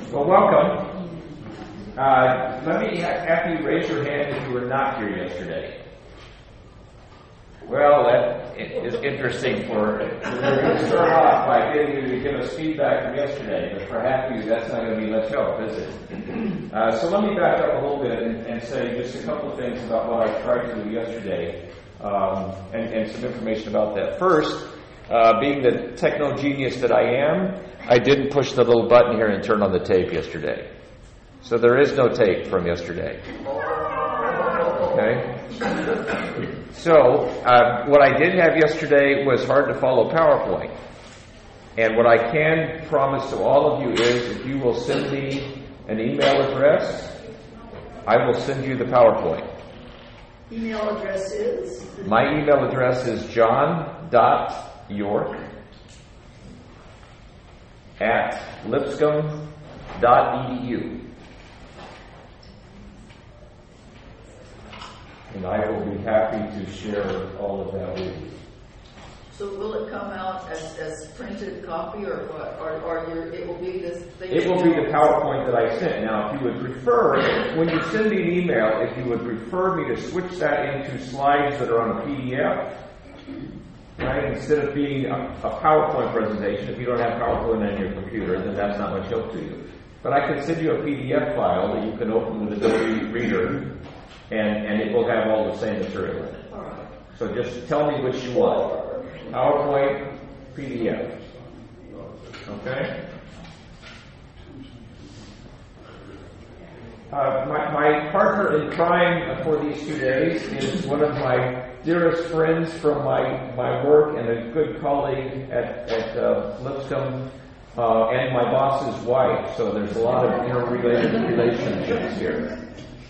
Well, welcome. Let me have you raise your hand if you were not here yesterday. Well, that is interesting. We're going to start off by getting you to give us feedback from yesterday, but for half of you, that's not going to be much help, is it? So let me back up a little bit and say just a couple of things about what I tried to do yesterday, and some information about that. First, being the techno genius that I am, I didn't push the little button here and turn on the tape yesterday. So there is no tape from yesterday. Okay? So, what I did have yesterday was hard to follow PowerPoint. And what I can promise to all of you is if you will send me an email address, I will send you the PowerPoint. Email address is? My email address is john.york@lipscomb.edu. And I will be happy to share all of that with you. So will it come out as printed copy or what? Or it will be this thing? It will be the PowerPoint that I sent. Now, if you would prefer, when you send me an email, if you would prefer me to switch that into slides that are on a PDF, right, instead of being a PowerPoint presentation, if you don't have PowerPoint on your computer, then that's not much help to you. But I can send you a PDF file that you can open with Adobe Reader, and it will have all the same material in it. All right. So just tell me which you want. PowerPoint, PDF. Okay? My partner in crime for these 2 days is one of my dearest friends from my work and a good colleague at Lipscomb, and my boss's wife. So there's a lot of interrelated relationships here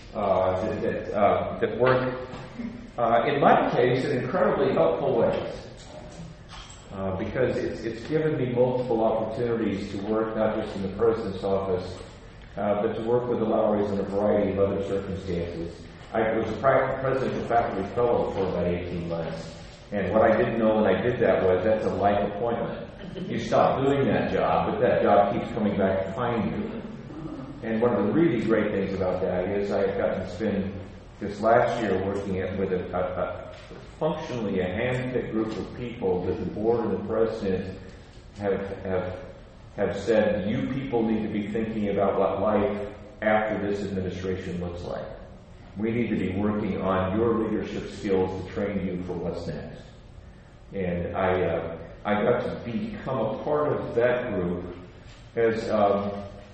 that work, in my case, in incredibly helpful ways. Because it's given me multiple opportunities to work not just in the president's office, but to work with the Lowrys in a variety of other circumstances. I was a president and faculty fellow for about 18 months. And what I didn't know when I did that was that's a life appointment. You stop doing that job, but that job keeps coming back to find you. And one of the really great things about that is I have gotten to spend this last year working with functionally a hand-picked group of people that the board and the president have said, you people need to be thinking about what life after this administration looks like. We need to be working on your leadership skills to train you for what's next. And I got to become a part of that group as a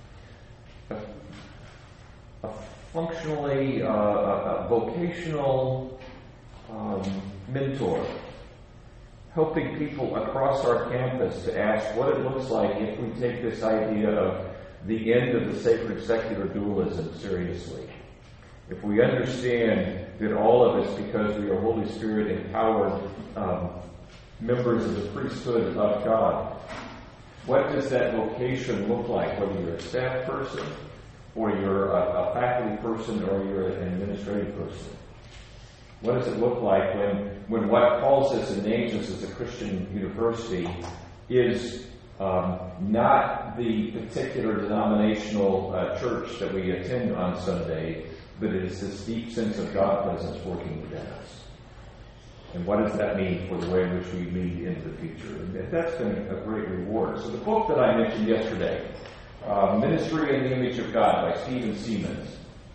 functionally a vocational mentor, helping people across our campus to ask what it looks like if we take this idea of the end of the sacred secular dualism seriously. If we understand that all of us, because we are Holy Spirit empowered members of the priesthood of God, what does that vocation look like, whether you're a staff person, or you're a faculty person, or you're an administrative person? What does it look like when what calls us and names us as a Christian university is not the particular denominational church that we attend on Sunday, but it is this deep sense of God presence working within us? And what does that mean for the way in which we lead into the future? And that's been a great reward. So the book that I mentioned yesterday, Ministry in the Image of God by Stephen Siemens.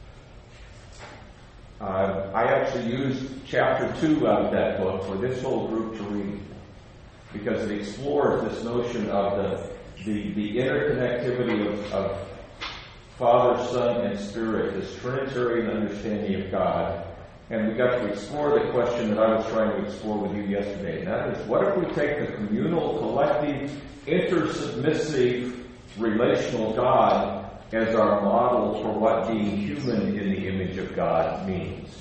I actually used chapter 2 out of that book for this whole group to read, because it explores this notion of the interconnectivity of Father, Son, and Spirit, this Trinitarian understanding of God. And we got to explore the question that I was trying to explore with you yesterday, and that is, what if we take the communal, collective, intersubmissive, relational God as our model for what being human in the image of God means?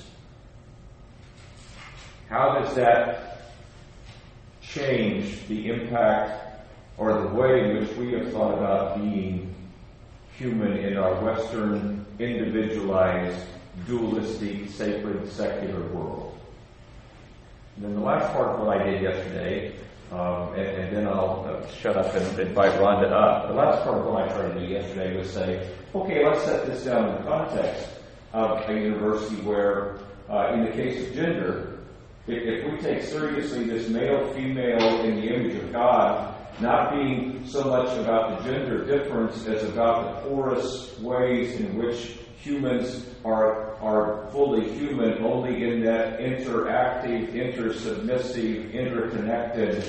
How does that change the impact or the way in which we have thought about being human in our Western, individualized, dualistic, sacred, secular world? And then the last part of what I did yesterday And then I'll shut up and invite Rhonda up. The last part of what I tried to do yesterday was say, okay, let's set this down in the context of a university where, in the case of gender, if we take seriously this male-female in the image of God, not being so much about the gender difference as about the porous ways in which humans are fully human only in that interactive, intersubmissive, interconnected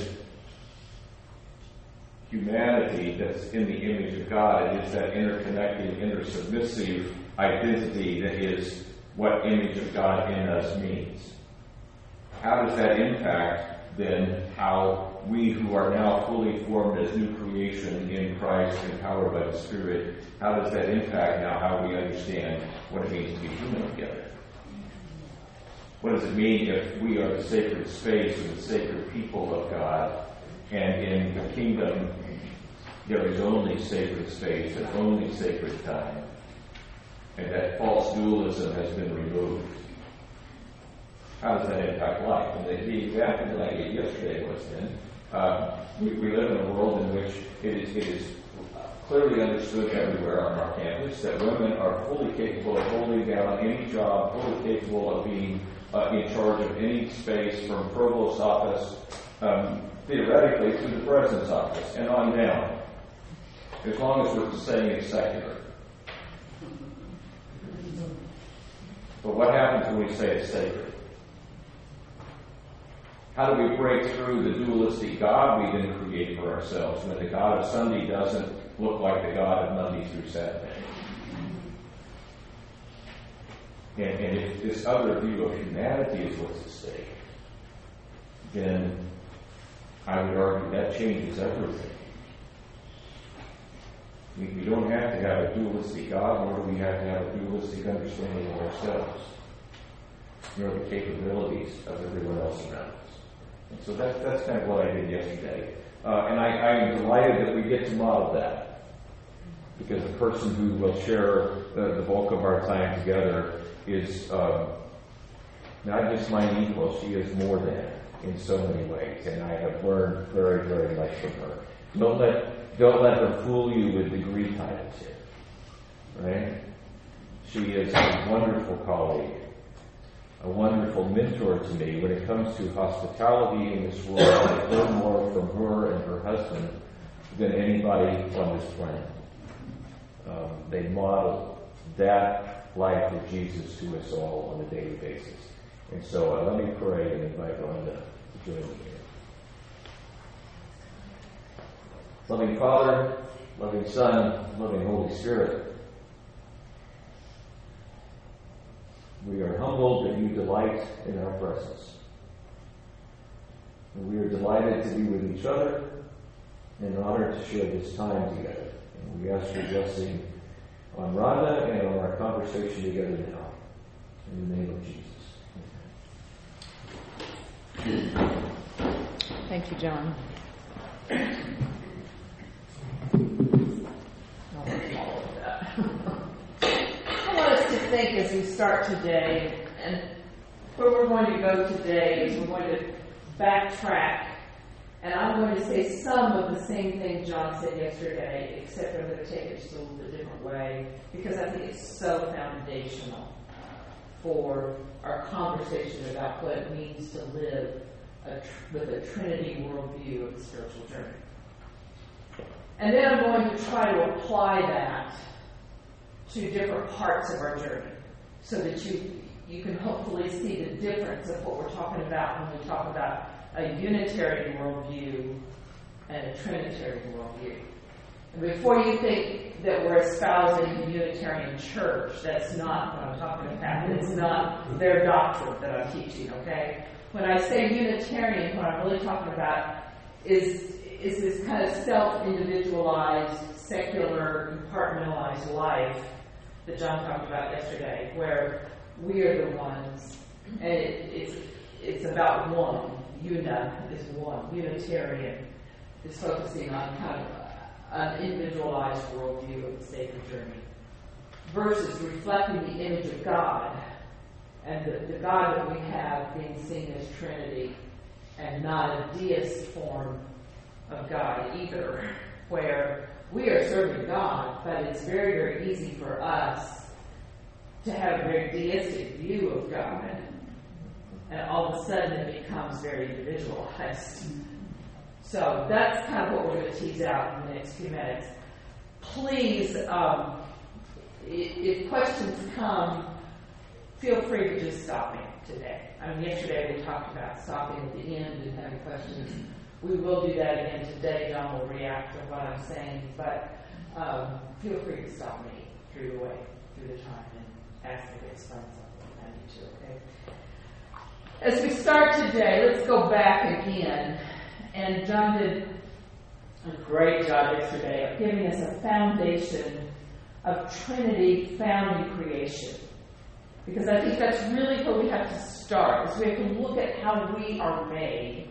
humanity that's in the image of God. It is that interconnected, intersubmissive identity that is what image of God in us means. How does that impact then how we who are now fully formed as new creation in Christ, empowered by the Spirit, how does that impact now how we understand what it means to be human together? What does it mean if we are the sacred space and the sacred people of God, and in the kingdom there is only sacred space and only sacred time, and that false dualism has been removed? How does that impact life? And the example that I gave yesterday was then, we live in a world in which it is clearly understood everywhere on our campus that women are fully capable of holding down any job, fully capable of being in charge of any space from provost's office, theoretically, to the president's office, and on down, as long as we're saying it's secular. But what happens when we say it's sacred? How do we break through the dualistic God we then create for ourselves when the God of Sunday doesn't look like the God of Monday through Saturday? And if this other view of humanity is what's at stake, then I would argue that changes everything. We don't have to have a dualistic God, nor do we have to have a dualistic understanding of ourselves, nor the capabilities of everyone else around us. And so that's kind of what I did yesterday. And I am delighted that we get to model that, because the person who will share the bulk of our time together is not just my equal, she is more than in so many ways, and I have learned very, very much from her. Don't let her fool you with degree titles here, right? She is a wonderful colleague, a wonderful mentor to me when it comes to hospitality in this world. I learn more from her and her husband than anybody on this planet. They model that life of Jesus to us all on a daily basis. And so let me pray and invite Rhonda to join me here. Loving Father, loving Son, loving Holy Spirit, we are humbled that you delight in our presence. And we are delighted to be with each other and honored to share this time together. And we ask your blessing on Rhonda and on our conversation together now. In the name of Jesus. Thank you, John. I want us to think as we start today, and where we're going to go today is we're going to backtrack, and I'm going to say some of the same things John said yesterday, except I'm going to take it just a little bit different way, because I think it's so foundational for our conversation about what it means to live with a Trinity worldview of the spiritual journey. And then I'm going to try to apply that to different parts of our journey so that you can hopefully see the difference of what we're talking about when we talk about a Unitarian worldview and a Trinitarian worldview. And before you think that we're espousing the Unitarian Church, that's not what I'm talking about. It's not their doctrine that I'm teaching, okay? When I say Unitarian, what I'm really talking about is this kind of self-individualized, secular, compartmentalized life that John talked about yesterday, where we are the ones, and it's about one. Una is one. Unitarian is focusing on kind of an individualized worldview of the sacred journey, versus reflecting the image of God, and the God that we have being seen as Trinity and not a deist form of God either, where we are serving God, but it's very, very easy for us to have a very deistic view of God, and all of a sudden it becomes very individualized. So that's kind of what we're going to tease out in the next few minutes. Please, if questions come, feel free to just stop me today. I mean, yesterday we talked about stopping at the end and having questions. We will do that again today. John will react to what I'm saying, but feel free to stop me through the time, and ask me to explain something if I need to, okay? As we start today, let's go back again. And John did a great job yesterday of giving us a foundation of Trinity found in creation. Because I think that's really where we have to start, is we have to look at how we are made.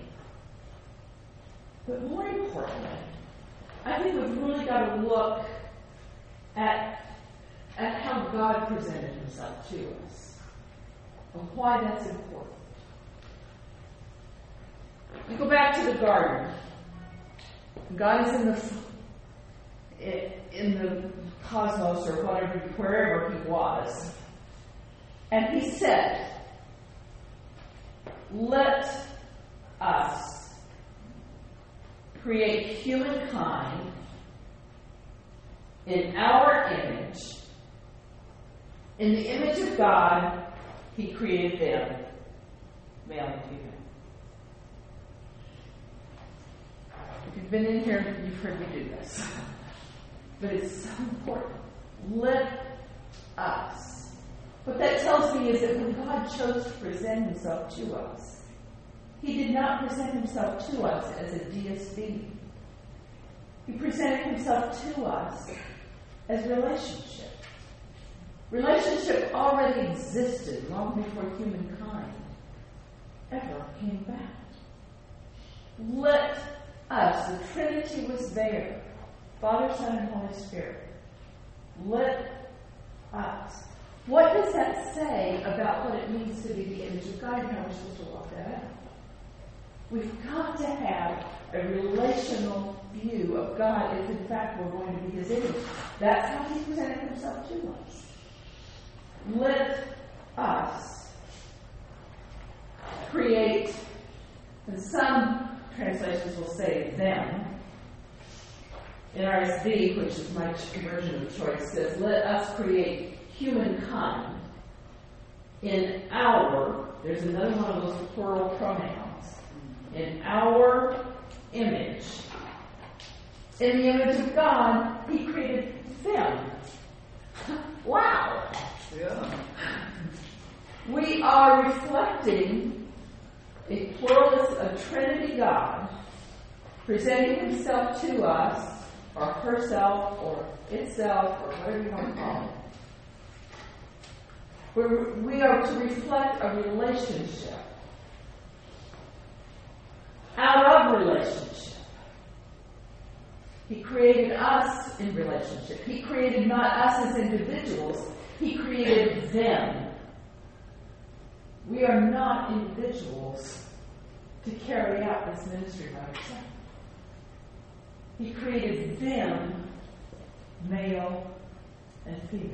But more importantly, I think we've really got to look at how God presented himself to us and why that's important. You go back to the garden. God is in the cosmos or wherever he was. And he said, let us create humankind in our image. In the image of God, he created them, male and female. If you've been in here, you've heard me do this. But it's so important. Let us. What that tells me is that when God chose to present himself to us, he did not present himself to us as a deist being. He presented himself to us as relationship. Relationship already existed long before humankind ever came back. Let us, the Trinity was there, Father, Son, and Holy Spirit. Let us. What does that say about what it means to be the image of God and how we're supposed to walk that out? We've got to have a relational view of God if in fact we're going to be his image. That's how he presented himself to us. Let us create, and some translations will say them. NRSV, which is my version of choice, says, let us create humankind in our, there's another one of those plural pronouns, in our image. In the image of God, he created them. Wow! Yeah. We are reflecting a pluralist, a Trinity God, presenting himself to us, or herself, or itself, or whatever you want to call it. We are to reflect a relationship. Out of relationship. He created us in relationship. He created not us as individuals. He created them. We are not individuals to carry out this ministry by ourselves. He created them, male and female.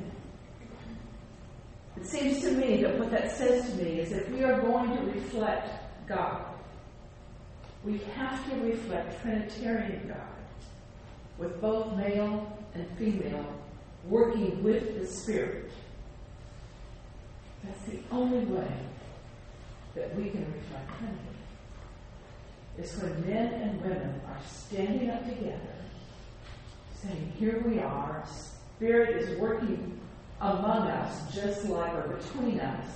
It seems to me that what that says to me is that we are going to reflect God. We have to reflect Trinitarian God with both male and female working with the Spirit. That's the only way that we can reflect Trinity. It's when men and women are standing up together, saying, here we are, Spirit is working among us, just like, or between us,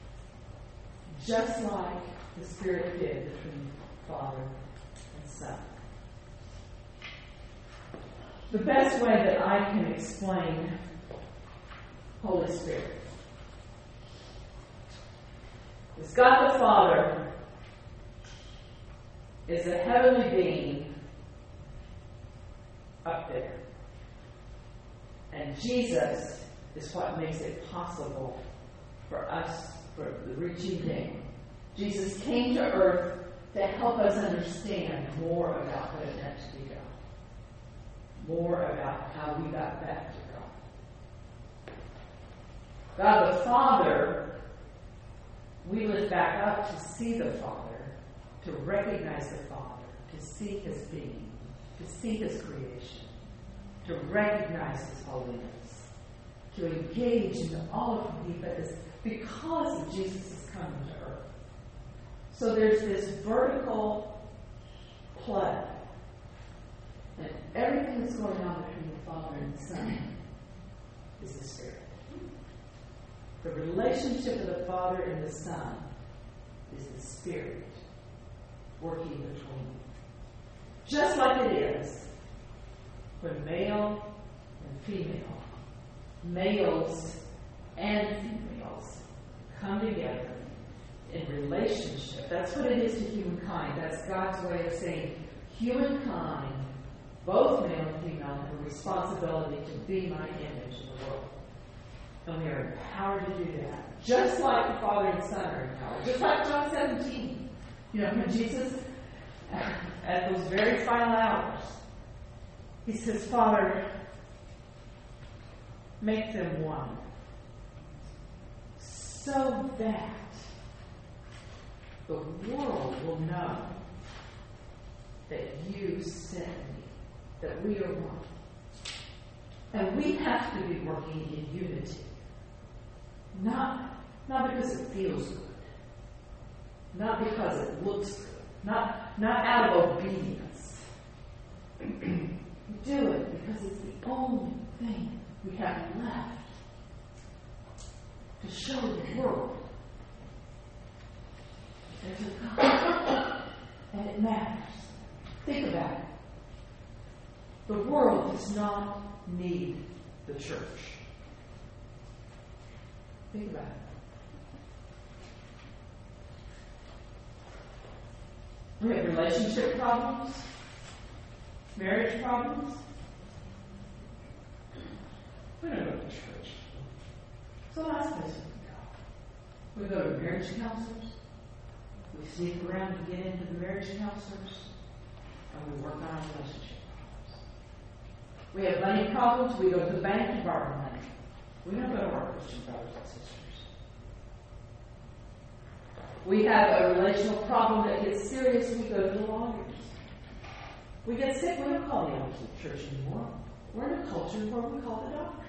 just like the Spirit did between Father and Son. The best way that I can explain Holy Spirit is God the Father is a heavenly being up there. And Jesus is what makes it possible for us, for the reaching thing. Jesus came to earth to help us understand more about what it meant to be God. More about how we got back to God. God the Father, we lift back up to see the Father, to recognize the Father, to see His being, to see His creation, to recognize His holiness, to engage in all of who He is because of Jesus' coming to earth. So there's this vertical play. And everything that's going on between the Father and the Son is the Spirit. The relationship of the Father and the Son is the Spirit working between them. Just like it is when male and female, males and females come together in relationship. That's what it is to humankind. That's God's way of saying humankind, both male and female, have a responsibility to be my image in the world. And we are empowered to do that. Just like the Father and Son are empowered. Just like John 17. You know, when Jesus, at those very final hours, He says, Father, make them one. So that the world will know that you sent me, that we are one. And we have to be working in unity. Not because it feels good. Not because it looks good. Not out of obedience. We do it because it's the only thing we have left to show the world there's a God. And it matters. Think about it. The world does not need the church. Think about it. We have relationship problems, marriage problems. We don't go to church. So that's place we go. We go to marriage counselors. We sneak around to get into the marriage counselors, and we work on our relationship problems. We have money problems. We go to the bank to borrow money. We don't go to our Christian brothers and sisters. We have a relational problem that gets serious, we go to the lawyers. We get sick, we don't call the elders of the church anymore. We're in a culture where we call the doctors.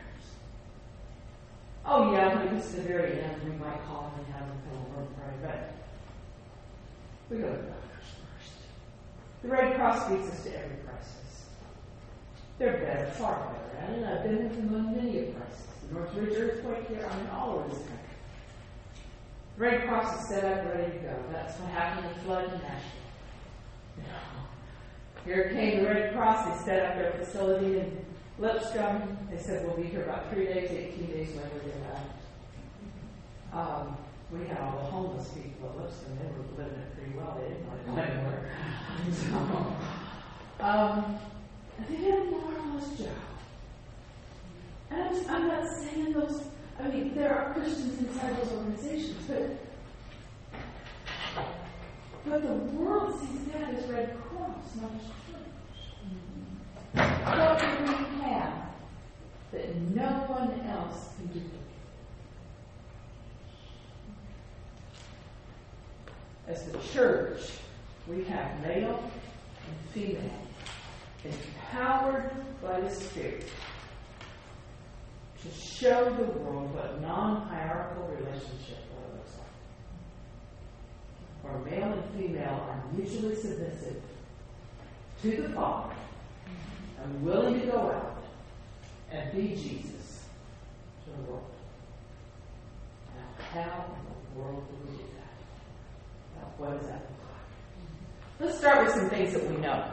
Oh yeah, when it gets to the very end, we might call them and have them come over and pray, but we go to the doctors first. The Red Cross speaks us to every crisis. They're better, far better at it. I've been with them on many a crisis. The Northridge earthquake here, all over this country. The Red Cross is set up, ready to go. That's what happened in the flood in Nashville. Here came the Red Cross. They set up their facility in Lipscomb. They said, we'll be here about 3 days, 18 days later they left. We had all the homeless people at Lipscomb. They were living it pretty well. They didn't want to go anywhere. They did a marvelous job. And I'm not saying those, there are Christians inside those organizations, but the world sees that as Red Cross, not as church. What do we have that no one else can duplicate? As the church, we have male and female, empowered by the Spirit to show the world what a non-hierarchical relationship really looks like. Where male and female are mutually submissive to the Father and willing to go out and be Jesus to the world. Now, how in the world do we do that? Now, what does that look like? Let's start with some things that we know.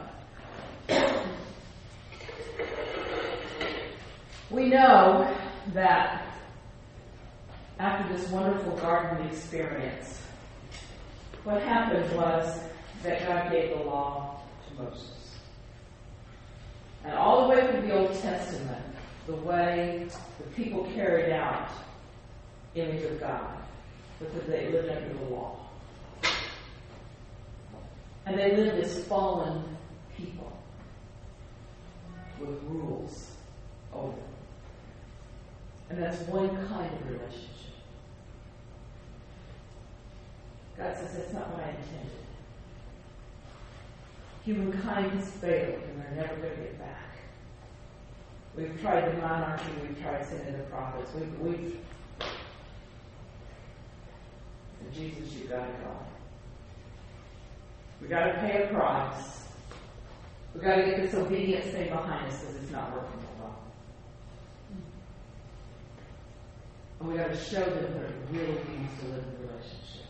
We know that after this wonderful garden experience, what happened was that God gave the law to Moses. And all the way through the Old Testament, the way the people carried out image of God, because they lived under the law. And they lived as fallen people with rules over them. And that's one kind of relationship. God says, that's not what I intended. Humankind has failed, and they're never going to get back. We've tried the monarchy, we've tried sending the prophets. Jesus, you've got to go. We've got to pay a price. We've got to get this obedience thing behind us because it's not working well. And we've got to show them what it really means to live in a relationship.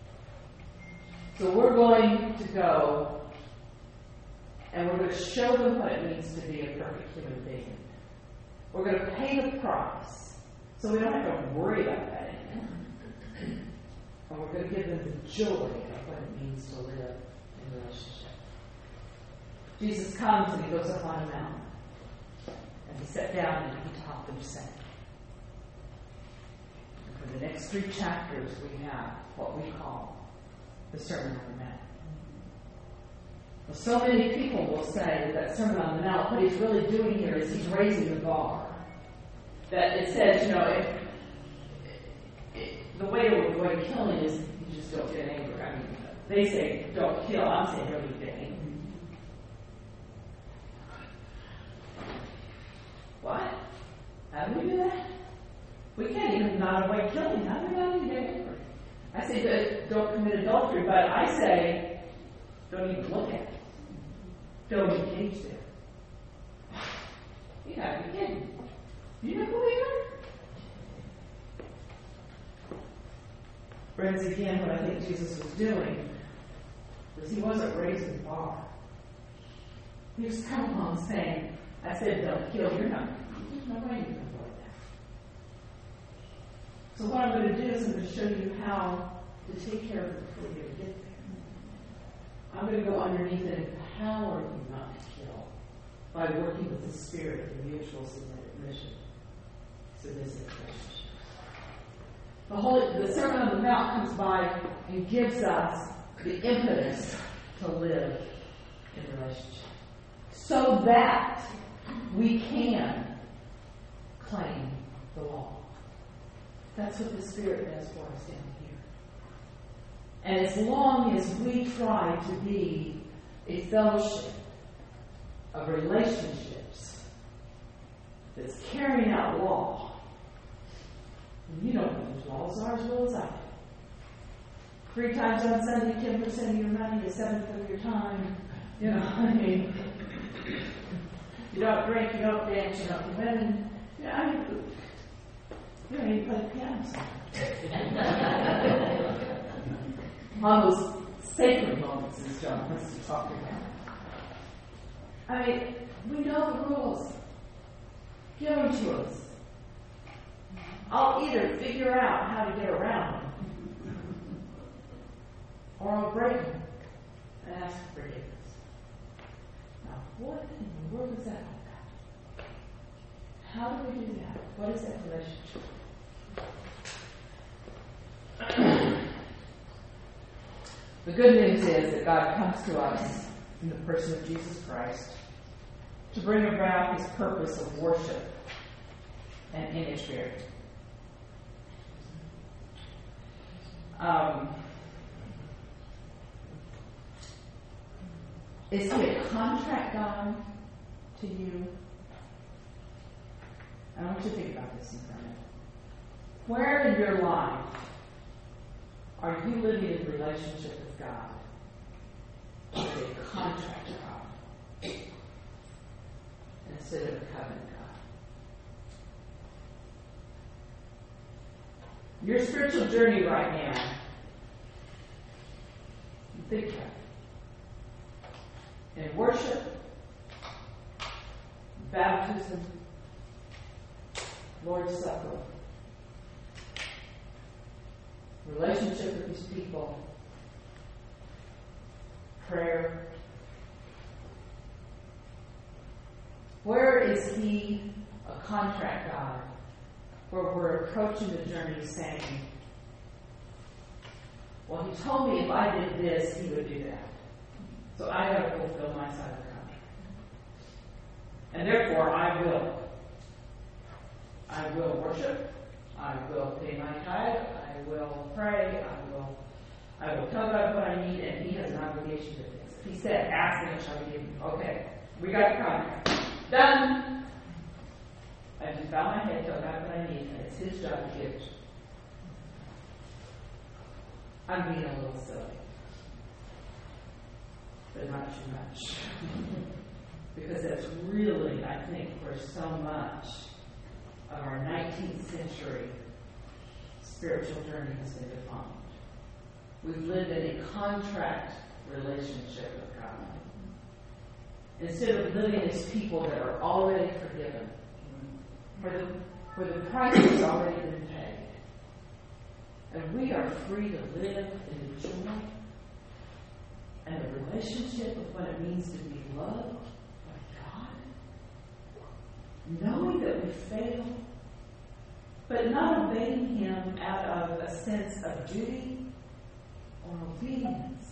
So we're going to go and we're going to show them what it means to be a perfect human being. We're going to pay the price so we don't have to worry about that anymore. And we're going to give them the joy of what it means to live in a relationship. Jesus comes and he goes up on a mountain. And he sat down and he taught them saying. And for the next 3 chapters we have what we call the Sermon on the Mount. Well, so many people will say that Sermon on the Mount, what he's really doing here is he's raising the bar. That it says, the way to avoid killing is you just don't get angry. I mean, they say don't kill. I'm saying don't get angry. What? How do we do that? We can't even not avoid killing. How do we not even get angry? I say don't commit adultery, but I say don't even look at it. Don't engage there. You gotta be kidding. You know who we are? Friends, again, what I think Jesus was doing was he wasn't raising the bar. He was coming along saying, I said don't kill, you're not. There's no way you can avoid that. So what I'm going to do is I'm going to show you how to take care of it before you get there. I'm going to go underneath and empower you not to kill by working with the Spirit in mutual submission. Submissive relationship. The Sermon on the Mount comes by and gives us the impetus to live in relationship, so that we can claim the law. That's what the Spirit does for us down here. And as long as we try to be a fellowship of relationships that's carrying out law, you don't know those laws are as well as I do. 3 times on Sunday, 10% of your money, 1/7 of your time. I mean, you don't drink, you don't dance, you don't do women. You don't even play the piano sometimes. On those sacred moments, as John wants to talk about. I mean, we know the rules. Give them to us. I'll either figure out how to get around them, or I'll break them and ask for forgiveness. Now, what in the world is that all about? How do we do that? What is that relationship? The good news is that God comes to us in the person of Jesus Christ to bring about his purpose of worship and image bearing. Is he a contract God to you? I want you to think about this in a minute. Where in your life are you living in relationship with God as a contract God instead of a covenant God? Your spiritual journey right now, think about it. In worship, baptism, Lord's Supper, relationship with his people, prayer. Where is he a contract God, where we're approaching the journey saying, well, he told me if I did this, he would do that. So I got to fulfill my side of the contract. And therefore, I will worship. I will pay my tithe. I will pray. I will tell God what I need, and He has an obligation to fix it. He said, ask and it shall be given. Okay, we got the contract. Done. I just bow my head, tell God what I need, and it's His job to give it. I'm being a little silly, but not too much. Because that's really, I think, where so much of our 19th century spiritual journey has been defined. We've lived in a contract relationship with God. Instead of living as people that are already forgiven, where the price has already been paid. And we are free to live in the joy and the relationship of what it means to be loved by God. Knowing that we fail, but not obeying Him out of a sense of duty or obedience,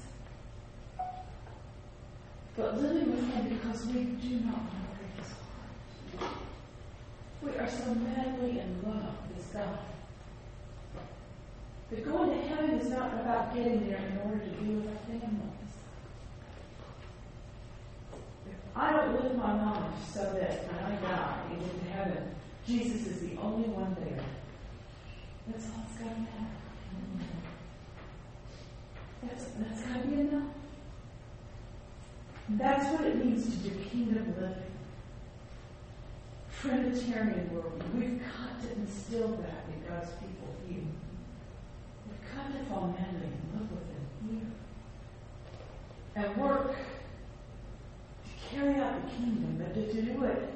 but living with Him because we do not know His heart. We are so madly in love with God. That going to heaven is not about getting there in order to be with our families. If I don't live my life so that when I die and get to heaven, Jesus is the only one there, that's all it's got to matter. That's got to be enough. That's what it means to do kingdom living. Trinitarian worldview. We've got to instill that in God's people here. We've got to fall madly in love with Him here. And work to carry out the kingdom, but to do it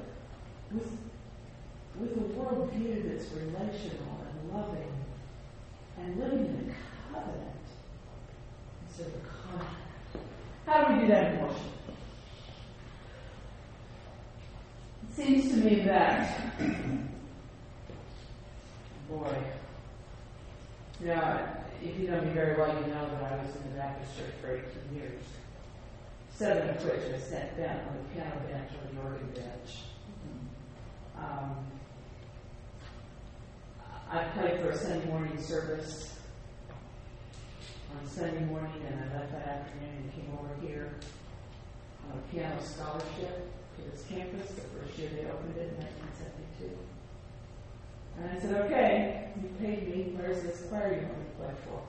with a worldview that's relational and loving and living in a covenant instead of a contract. How do we do that in worship? It seems to me that, boy, if you know me very well, you know that I was in the Baptist church for 18 years, 7 of which I sat down on the piano bench or the organ bench. I played for a Sunday morning service on Sunday morning, and I left that afternoon and came over here on a piano scholarship to this campus. The first year they opened it in 1972. And I said, okay, you paid me. Where's this choir you want me to play for?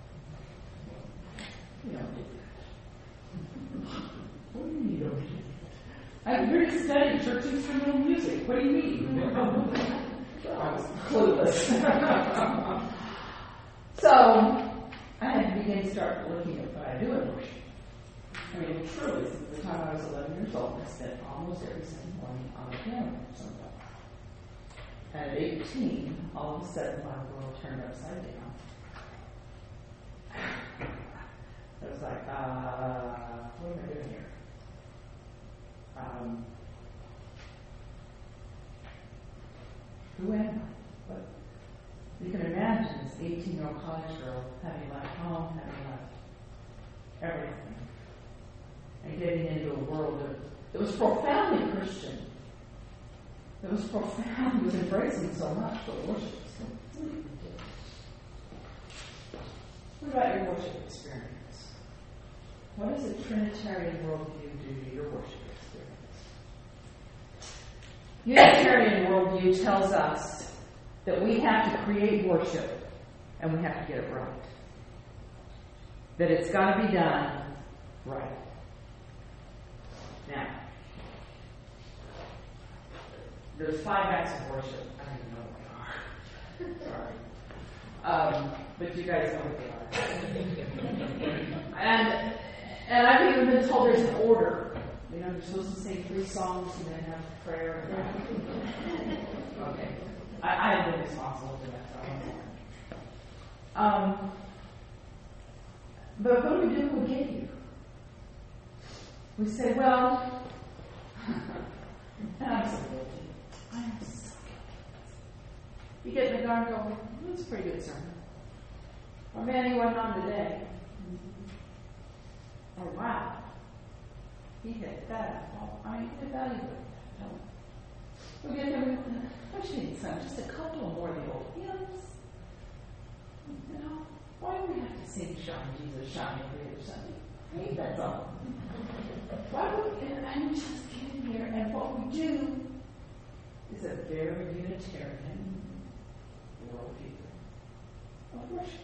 You don't do that. What do you mean you don't do that? I'm here to study church instrumental music. What do you mean? I was clueless. So I had to begin to start looking at what I do in worship. I mean, truly, since the time I was 11 years old, I spent almost every Sunday morning on the piano sometimes. At 18, all of a sudden, my world turned upside down. I was like, what am I doing here? Who am I? But you can imagine this 18-year-old college girl having left home, having left everything, and getting into a world that was profoundly Christian. It was profound. It was embracing so much, but worship was completely different. What about your worship experience? What does a Trinitarian worldview do to your worship experience? Unitarian worldview tells us that we have to create worship and we have to get it right. That it's got to be done right. Now, there's 5 acts of worship. I don't even know what they are. Sorry. But you guys know what they are. And I've even been told there's an order. You know, you're supposed to sing 3 songs and then have prayer. Okay. I have been responsible for that. So but what do we do when we get here? We say, well, and I'm so guilty. I am so guilty. You get in the car and go, that's a pretty good sermon. Or man, he wasn't on today. Or wow, He hit that. I mean, evaluate that. We get them, what you need, son? Just a couple more of the old hymns. You know, why do we have to sing Shine Jesus, Shine every other Sunday? I hate that song. Why would we, and we just get in here, and what we do is a very Unitarian worldview of worship.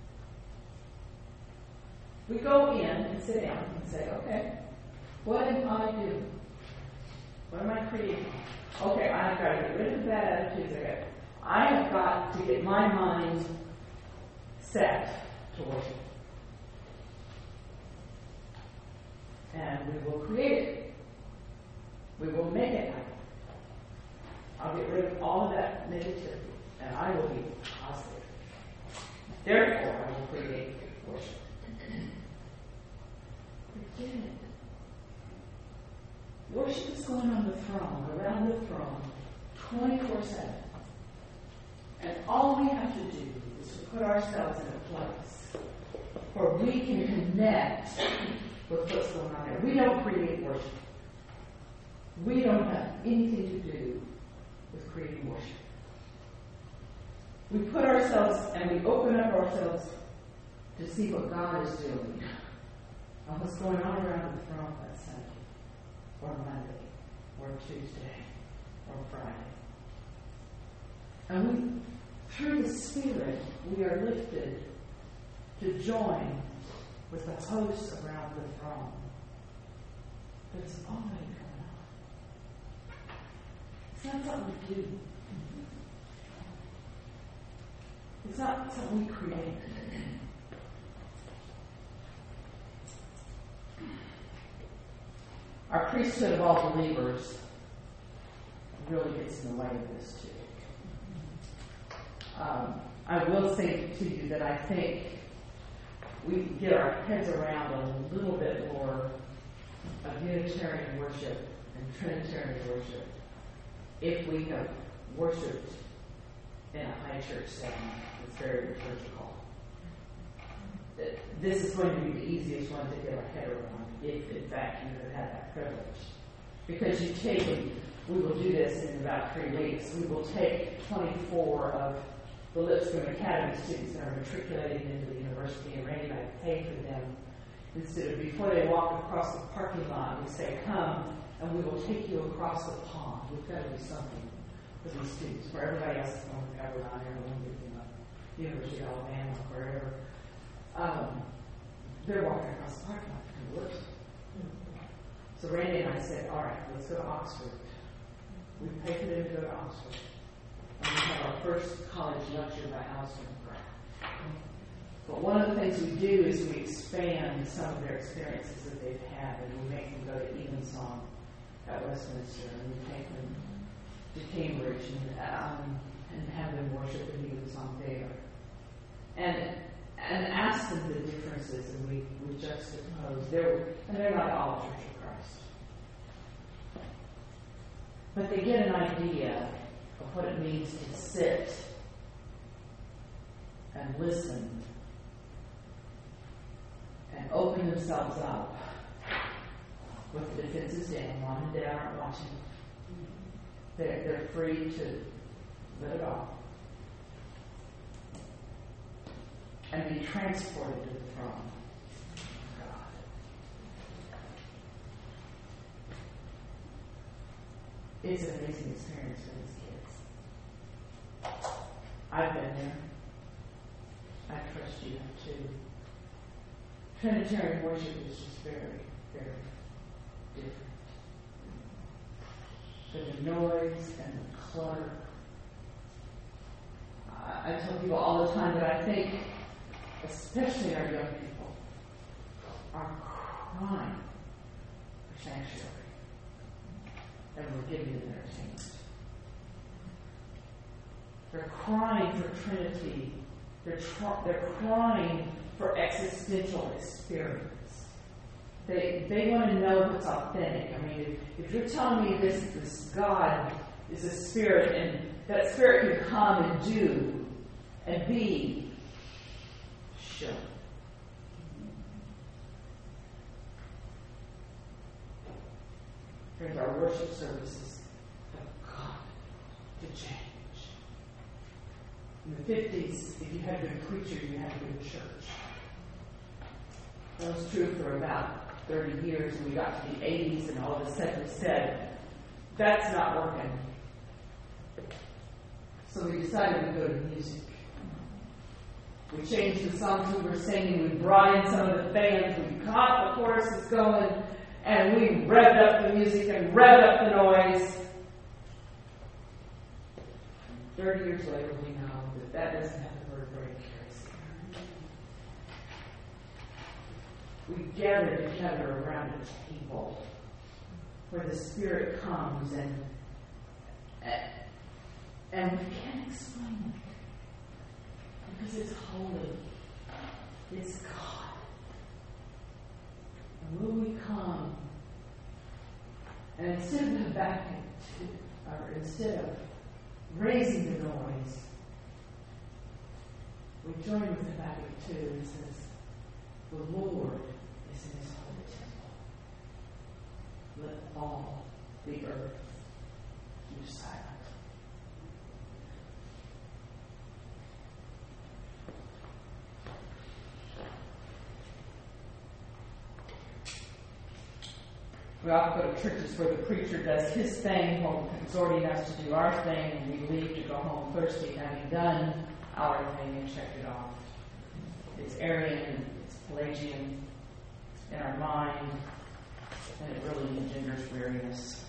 We go in and sit down and say, okay, what am I doing? What am I creating? Okay, I've got to get rid of bad attitudes. I have got to get my mind set to worship. And we will create it. We will make it happen. I'll get rid of all of that negativity, and I will be positive. Therefore, I will create worship. Forget it. Worship is going on the throne, around the throne, 24/7. And all we have to do is to put ourselves in a place where we can connect with what's going on there. We don't create worship. We don't have anything to do with creating worship. We put ourselves and we open up ourselves to see what God is doing and what's going on around the throne that Sunday, or Monday, or Tuesday, or Friday. And we, through the Spirit, we are lifted to join with the hosts around the throne. But it's already going on. It's not something we do. It's not something we create. Our priesthood of all believers really gets in the way of this too. I will say to you that I think we can get our heads around a little bit more of Unitarian worship and Trinitarian worship if we have worshipped in a high church setting that's very liturgical. This is going to be the easiest one to get our head around if, in fact, you have had that privilege. Because you take, we will do this in about 3 weeks, we will take 24 of the Lipscomb Academy students that are matriculating into the university, and Randy and I pay for them. Instead of before they walk across the parking lot, we say, come, and we will take you across the pond. We've got to do something for these students, where everybody else is going to Pepperdine or University of Alabama, wherever. They're walking across the parking lot to the Lipscomb. So Randy and I said, all right, let's go to Oxford. We paid for them to go to Oxford. And we have our first college lecture by Alistair McGrath. But one of the things we do is we expand some of their experiences that they've had, and we make them go to Evensong at Westminster, and we take them to Cambridge and have them worship in Evensong there. And ask them the differences, and we juxtapose. They're not all Church of Christ. But they get an idea of what it means to sit and listen and open themselves up with the defenses down. Mom and Dad aren't watching. They're free to let it off and be transported to the throne of God. It's an amazing experience for these kids. I've been there. I trust you have too. Trinitarian worship is just very, very different. The noise and the clutter. I tell people all the time that I think, especially our young people, are crying for sanctuary. And we're giving them entertainment. They're crying for Trinity. They're crying for existential experience. They want to know what's authentic. I mean, if you're telling me this God is a spirit, and that spirit can come and do and be, sure. worship services have got to change. In the 50s, if you had a good preacher, you had a good church. That was true for about 30 years, and we got to the 80s, and all of a sudden we said, that's not working. So we decided to go to music. We changed the songs we were singing, we brought in some of the bands, we caught the choruses going, and we revved up the music and revved up the noise. 30 years later, we know that doesn't have the word very carelessly. We gather together around a table where the Spirit comes and we can't explain it because it's holy. It's God. And when we come, and instead of raising the noise, we join with Habakkuk 2 and says, the Lord is in his holy temple. Let all the earth keep silent. We often go to churches where the preacher does his thing, while exhorting us to do our thing, and we leave to go home thirsty, having done our thing and checked it off. It's Arian, it's Pelagian in our mind, and it really engenders weariness.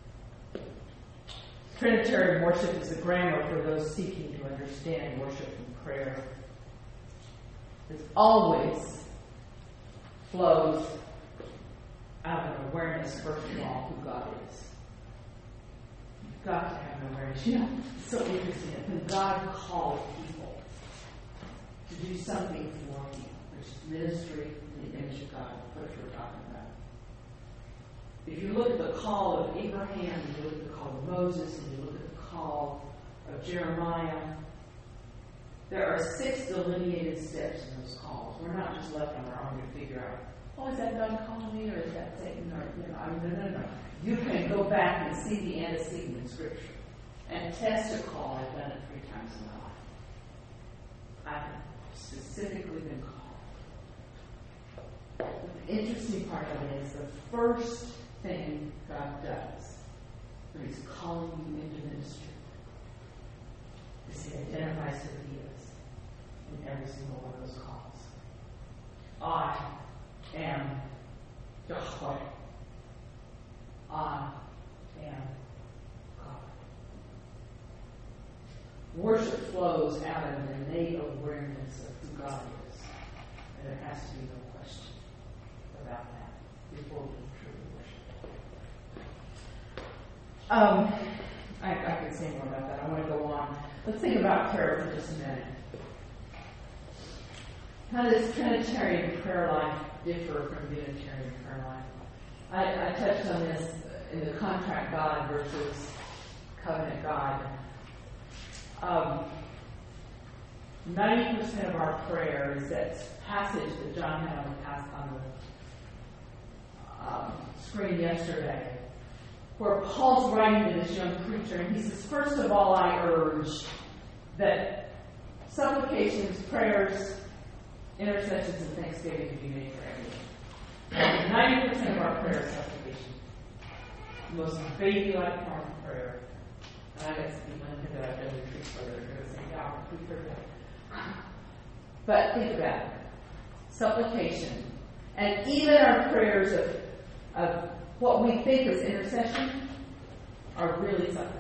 Trinitarian worship is the grammar for those seeking to understand worship and prayer. It always flows out of an awareness, first of all, who God is. You've got to have an awareness. You know, it's so interesting that when God calls people to do something for Him, which is ministry in the image of God, what we're talking about. If you look at the call of Abraham, you look at the call of Moses, and you look at the call of Jeremiah, there are 6 delineated steps in those calls. We're not just left on our own to figure out, oh, is that God calling me, or is that Satan? Or, no. You can go back and see the antecedent in Scripture and test a call. I've done it 3 times in my life. I've specifically been called. The interesting part of it is the first thing God does when He's calling you into ministry is He identifies who He is in every single one of those calls. I am Yahweh. I am God. Worship flows out of an innate awareness of who God is. And there has to be no question about that before we truly worship. I could say more about that. I want to go on. Let's think about prayer for just a minute. How does Trinitarian prayer life differ from Unitarian prayer life? I touched on this in the contract God versus covenant God. 90% of our prayer is that passage that John had on the screen yesterday, where Paul's writing to this young preacher, and he says, first of all, I urge that supplications, prayers, intercessions, and thanksgiving be made for everyone. 90% of our prayer is supplication. The most baby-like form of prayer. And I got some people in here that I've done retreats for that are going to say, yeah, we've heard that. But think about it. Supplication. And even our prayers of what we think is intercession are really supplication.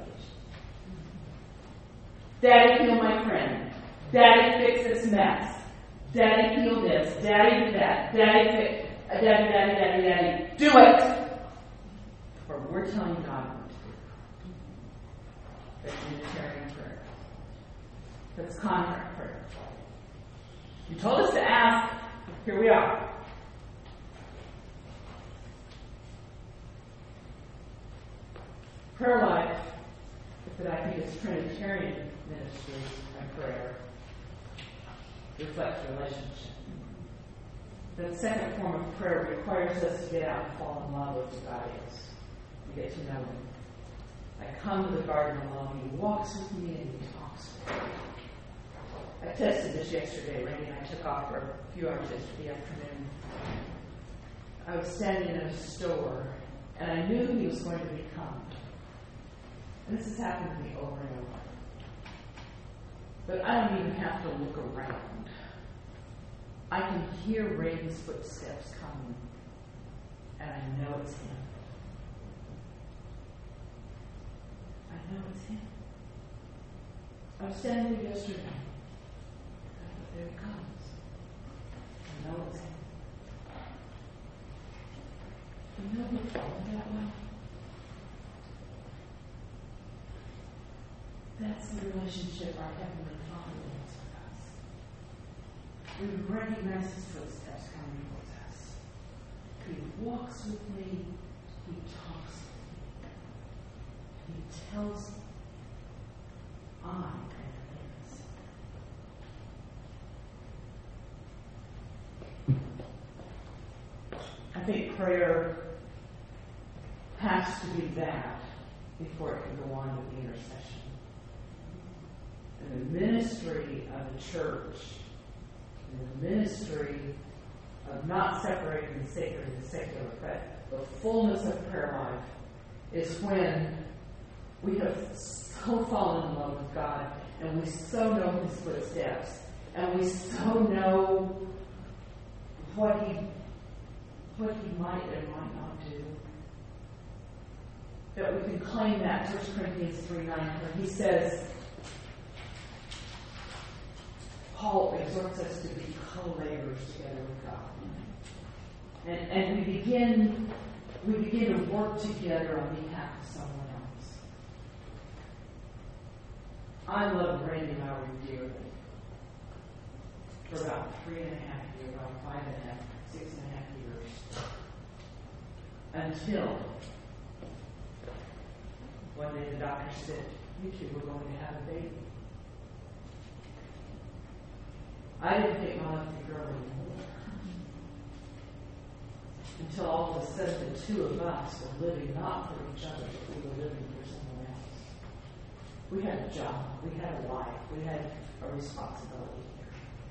Daddy, heal my friend. Daddy, fix this mess. Daddy, heal this. Daddy, do that. Daddy, do it! Or we're telling God what to do. That's Unitarian prayer. That's contract prayer. You told us to ask. Here we are. Prayer life, that I think is Trinitarian ministry and prayer, reflects relationship. The second form of prayer requires us to get out and fall in love with who God is. get to know him. I come to the garden alone. He walks with me and he talks with me. I tested this yesterday. Randy and I took off for a few hours yesterday afternoon. I was standing in a store, and I knew he was going to be coming. And this has happened to me over and over. But I don't even have to look around. I can hear Randy's footsteps coming, and I know it's him. I know it's him. I was standing there yesterday. I thought, there it comes. I know it's him. You know who told me that well? That's the relationship our Heavenly Father wants with us. We recognize His footsteps coming towards us. He walks with me. He talks with me. He tells me I am His. I think prayer has to be that before it can go on with intercession. And the ministry of the church, and the ministry of not separating the sacred and the secular, but the fullness of prayer life, is when we have so fallen in love with God, and we so know His footsteps, and we so know what He might and might not do, that we can claim that 1 Corinthians 3:9, where he says, Paul exhorts us to be co-laborers together with God. And we begin to work together on behalf of someone else. I love Randy Lowry dearly. For about 3.5 years, about 5.5, 6.5 years. Until one day the doctor said, you two were going to have a baby. I didn't think my life would grow anymore. Until all of a sudden the two of us were living not for each other, but we were living for someone else. We had a job, we had a life, we had a responsibility here.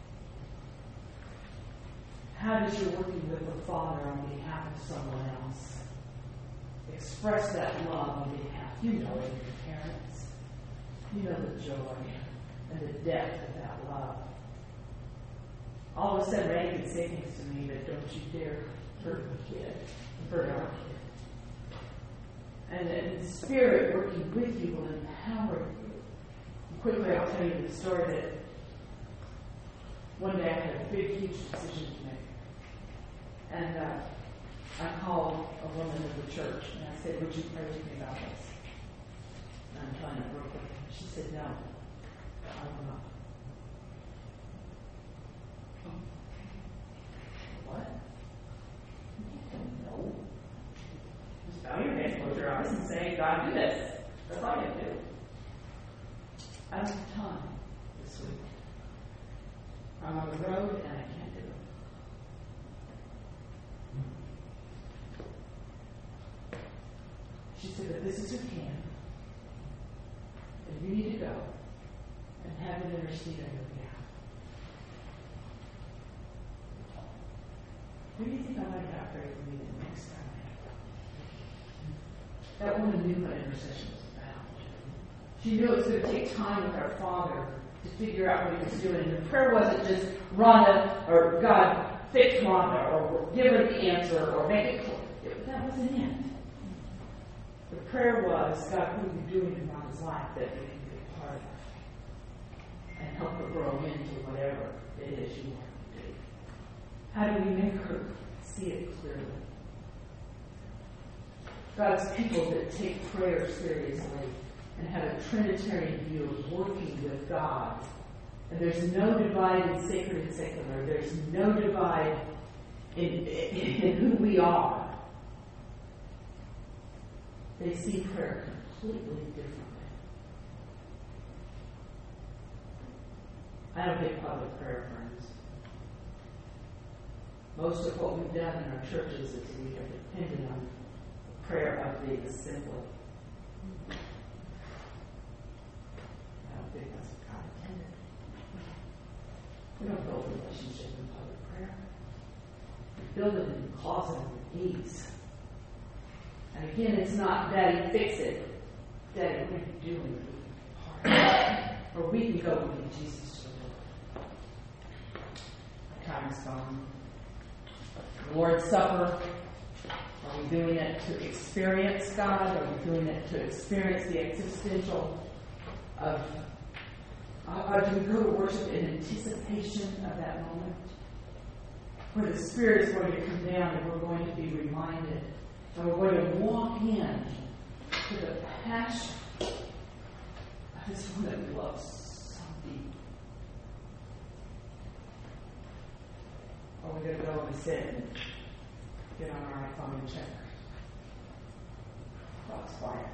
How does your working with the Father on behalf of someone else express that love on behalf? You know it, your parents. You know the joy and the depth of that love. All of a sudden, Randy could say things to me that don't you dare hurt the kid, hurt our kid. And the Spirit working with you will empower you. Quickly, I'll tell you the story that one day I had a big, huge decision to make. And I called a woman of the church, and I said, would you pray with me about this? And I'm telling it real quick. She said, no, I will not. What? No. Just bow your head, close your eyes, and say, God, do this. That's all you have to do. I don't have time this week. I'm on the road, and I can't do it. She said, but this is who can. And you need to go and have it intercede on your behalf. Who do you think I might have prayed for me the next time I had? That woman knew what intercession was about. She knew it was going to take time with our Father to figure out what He was doing. And the prayer wasn't just Rhonda or God, fix Rhonda or give her the answer or make it clear. That wasn't it. The prayer was, God, what are you doing in Rhonda's life that we can be a part of? And help her grow into whatever it is you want her to do. How do we make her see it clearly? God's people that take prayer seriously and have a Trinitarian view of working with God. And there's no divide in sacred and secular. There's no divide in who we are. They see prayer completely differently. I don't get public prayer, friends. Most of what we've done in our churches is we have depended on prayer of the assembly. I don't think that's what God intended. We don't build a relationship in public prayer. We build it in the closet of your ease. And again, it's not, Daddy, fix it. Daddy, what are you doing? Or we can go and get Jesus to the Lord. Time's gone. The Lord's Supper, are we doing it to experience God? Are we doing it to experience the existential of, do we go to worship in anticipation of that moment? Where the Spirit is going to come down and we're going to be reminded. And we're going to walk in to the passion of this one that we love so deep. Or we're going to go and sit and get on our iPhone and check. God's quiet.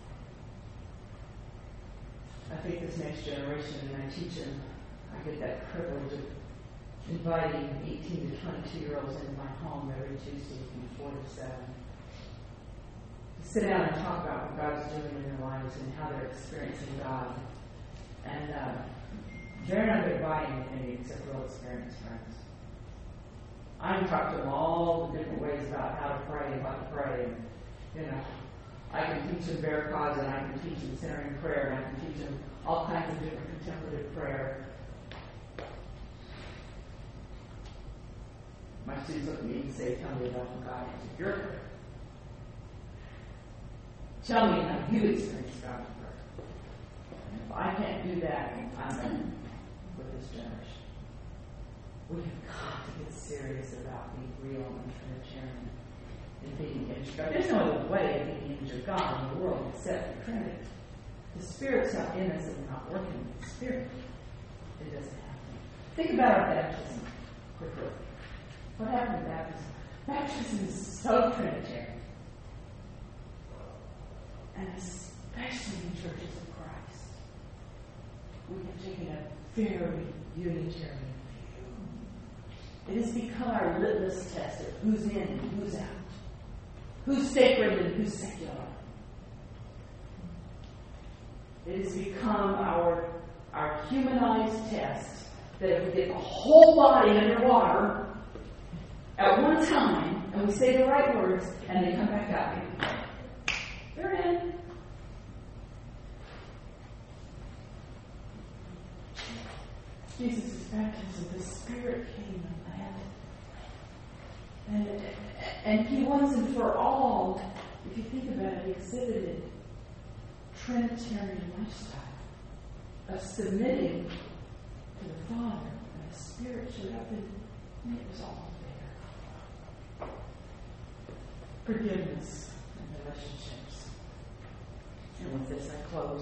I think this next generation, and I teach them, I get that privilege of inviting 18 to 22-year-olds into my home every Tuesday from 4 to 7. To sit down and talk about what God's doing in their lives and how they're experiencing God. And they're not going to buy anything except real experience, friends. I can talk to them all the different ways about how to pray and what to pray. And, I can teach them bear cause, and I can teach them centering prayer, and I can teach them all kinds of different contemplative prayer. My students look at me and say, tell me about when God answered your prayer. Tell me how you experience God's prayer. And if I can't do that, I'm done with this generation. We have got to get serious about being real and Trinitarian and being the image of God. There's no other way of being the image of God in the world except the Trinity. The Spirit's not in us and we're not working with the Spirit. It doesn't happen. Think about our baptism quickly. What happened to baptism? Baptism is so Trinitarian. And especially in churches of Christ. We have taken a very Unitarian view. It has become our litmus test of who's in and who's out. Who's sacred and who's secular. It has become our humanized test that if we get the whole body underwater at one time, and we say the right words, and they come back out, they're in. Jesus' baptism, the Spirit came and landed. And he once and for all, if you think about it, exhibited Trinitarian lifestyle of submitting to the Father, and the Spirit showed up, and it was all there. Forgiveness and relationships. And with this, I close.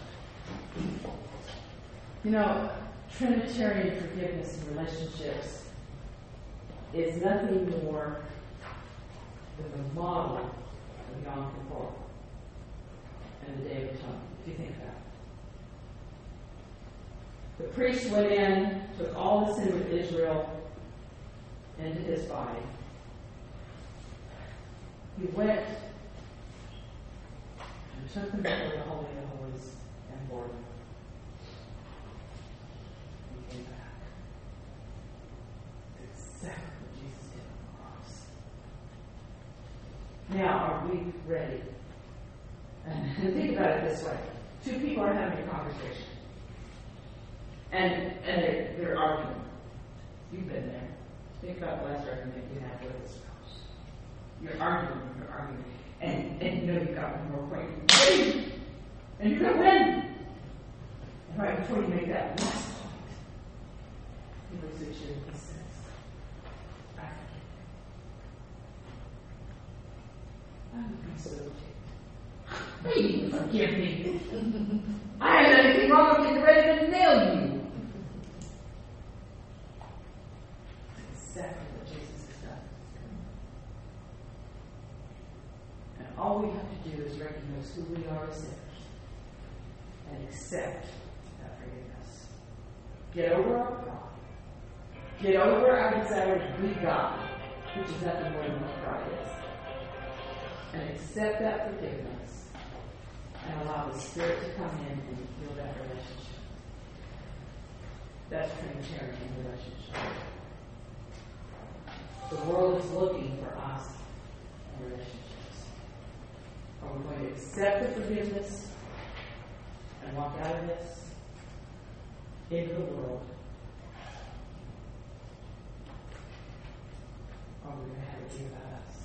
Trinitarian forgiveness and relationships is nothing more than the model of Yom Kippur and the Day of Atonement, if you think about it. The priest went in, took all the sin of Israel into his body. He went and took them before the Holy of Holies and bore them. He came back. It's exactly what Jesus did on the cross. Now, are we ready? And think about it this way. Two people are having a conversation. And they're arguing. You've been there. Think about the last argument you had with a spouse. You're arguing. And you've got one more point. And you're going to win. And right before you make that last point, he looks at you and he says, I forgive you. I'm looking so ticked. Please forgive me. I haven't done anything wrong. I'm getting ready to nail you. That's exactly what Jesus has done. And all we have to do is recognize who we are as sinners and accept that forgiveness. Get over our pride. Get over our desire to be God, which is nothing more than what pride is. and accept that forgiveness and allow the Spirit to come in and heal that relationship. That's Trinitarian relationship. The world is looking for us in relationships. Are we going to accept the forgiveness and walk out of this into the world? Or are we going to have it be about us?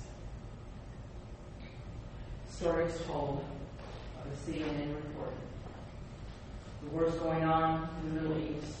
Stories told of a CNN report. The war's going on in the Middle East.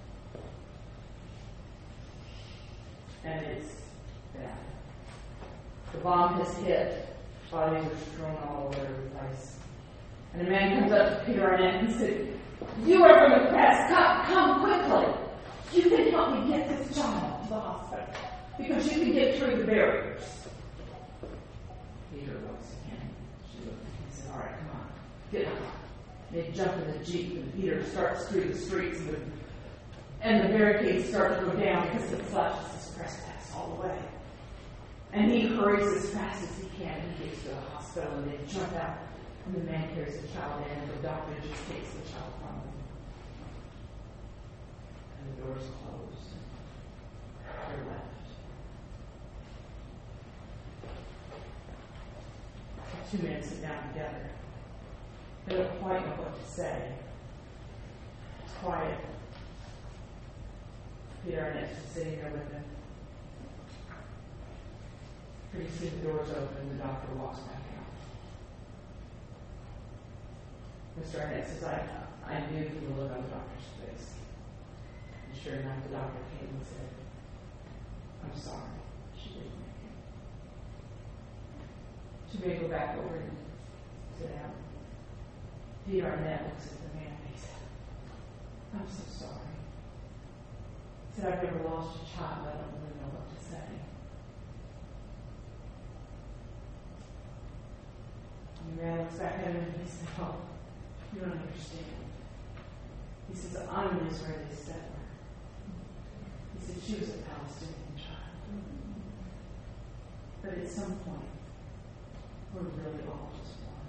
And it's bad. The bomb has hit. Bodies are strewn all over the place. And a man comes up to Peter Arnett and said, "You are from the press. Come quickly. You can help me get this child to the hospital because you can get through the barriers." Peter looks again. She looked at him and said, "All right, come on. Get up." They jump in the Jeep and Peter starts through the streets and the barricades start to go down because it flashes this press pass all the way. And he hurries as fast as he can. He gets to the hospital and they jump out. And the man carries the child in and the doctor just takes the child from him. And the door's closed. They're left. The two men sit down together. They don't quite know what to say. It's quiet. Peter Arnett's just sitting there with them. Pretty soon the doors open and the doctor walks back out. Mr. Arnett says, I knew from the look on the doctor's face. And sure enough, the doctor came and said, "I'm sorry, she didn't make it." She may go back over and sit down. Peter Arnett looks at the man and he said, "I'm so sorry." He said, "I've never lost a child. I don't really know what to say." And the man looks back at him and he said, "Oh, you don't understand." He says, "I'm an Israeli settler." He said, "She was a Palestinian child." But at some point, we're really all just one.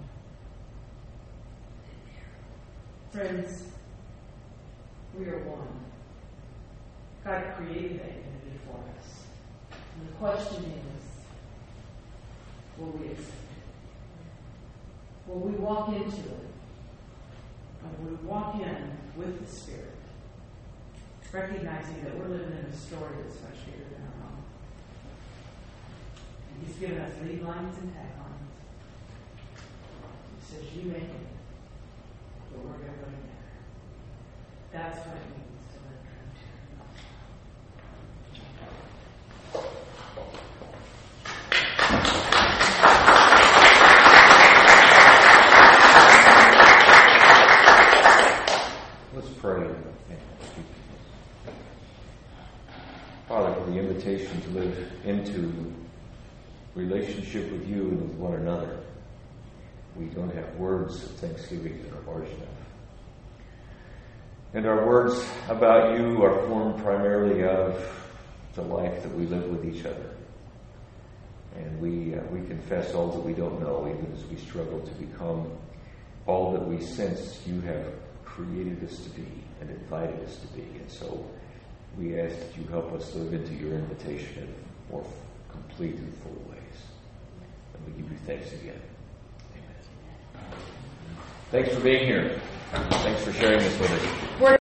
Friends, we are one. God created that unity for us. And the question is, will we accept it? Will we walk into it? And will we walk in with the Spirit, recognizing that we're living in a story that's much bigger than our own? And He's given us lead lines and taglines. He says, "You make it, but we're going to go together." That's what it means to live Trinitarian. Let's pray. Father, for the invitation to live into relationship with you and with one another. We don't have words of thanksgiving that are large enough. And our words about you are formed primarily out of the life that we live with each other. And we confess all that we don't know, even as we struggle to become all that we sense you have created us to be and invited us to be. And so we ask that you help us live into your invitation in more complete and full ways. And we give you thanks again. Amen. Thanks for being here. Thanks for sharing this with us.